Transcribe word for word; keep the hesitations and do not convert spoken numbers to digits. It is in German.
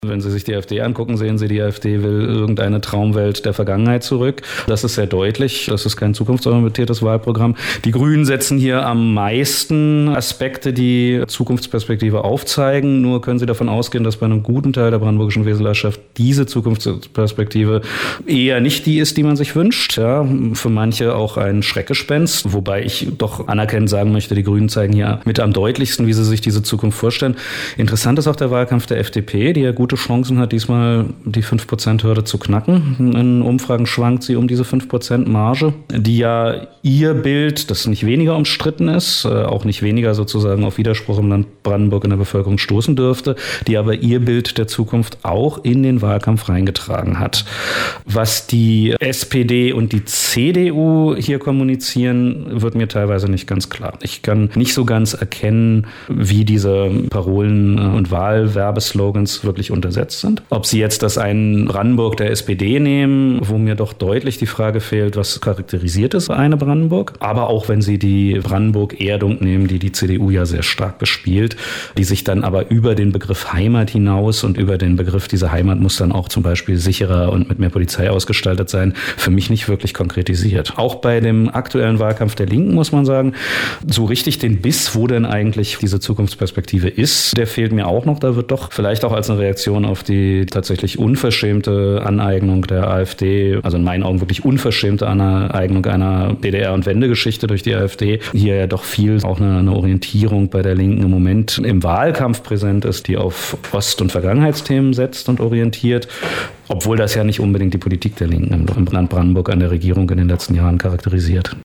Wenn Sie sich die AfD angucken, sehen Sie, die AfD will irgendeine Traumwelt der Vergangenheit zurück. Das ist sehr deutlich. Das ist kein zukunftsorientiertes Wahlprogramm. Die Grünen setzen hier am meisten Aspekte, die Zukunftsperspektive aufzeigen. Nur können Sie davon ausgehen, dass bei einem guten Teil der brandenburgischen Wählerschaft diese Zukunftsperspektive eher nicht die ist, die man sich wünscht. Ja, für manche auch ein Schreckgespenst. Wobei ich doch anerkennend sagen möchte, die Grünen zeigen hier mit am deutlichsten, wie sie sich diese Zukunft vorstellen. Interessant ist auch der Wahlkampf der F D P, die ja gute Chancen hat, diesmal die fünf Prozent Hürde zu knacken. In Umfragen schwankt sie um diese fünf Prozent Marge, die ja ihr Bild, das nicht weniger umstritten ist, auch nicht weniger sozusagen auf Widerspruch im Land Brandenburg in der Bevölkerung stoßen dürfte, die aber ihr Bild der Zukunft auch in den Wahlkampf reingetragen hat. Was die S P D und die C D U hier kommunizieren, wird mir teilweise nicht ganz klar. Ich kann nicht so ganz erkennen, wie diese Parolen und Wahlwerbeslogans wirklich untersetzt sind. Ob sie jetzt das einen Brandenburg der S P D nehmen, wo mir doch deutlich die Frage fehlt, was charakterisiert ist eine Brandenburg. Aber auch wenn sie die Brandenburg-Erdung nehmen, die die C D U ja sehr stark bespielt, die sich dann aber über den Begriff Heimat hinaus und über den Begriff, diese Heimat muss dann auch zum Beispiel sicherer und mit mehr Polizei ausgestaltet sein, für mich nicht wirklich konkretisiert. Auch bei dem aktuellen Wahlkampf der Linken muss man sagen, so richtig den Biss, wo denn eigentlich diese Zukunftsperspektive ist, der fehlt mir auch noch. Da wird doch vielleicht auch als eine Reaktion auf die tatsächlich unverschämte Aneignung der AfD, also in meinen Augen wirklich unverschämte Aneignung einer D D R- und Wendegeschichte durch die AfD, hier ja doch viel auch eine, eine Orientierung bei der Linken im Moment im Wahlkampf präsent ist, die auf Ost- und Vergangenheitsthemen setzt und orientiert, obwohl das ja nicht unbedingt die Politik der Linken im Land Brandenburg an der Regierung in den letzten Jahren charakterisiert.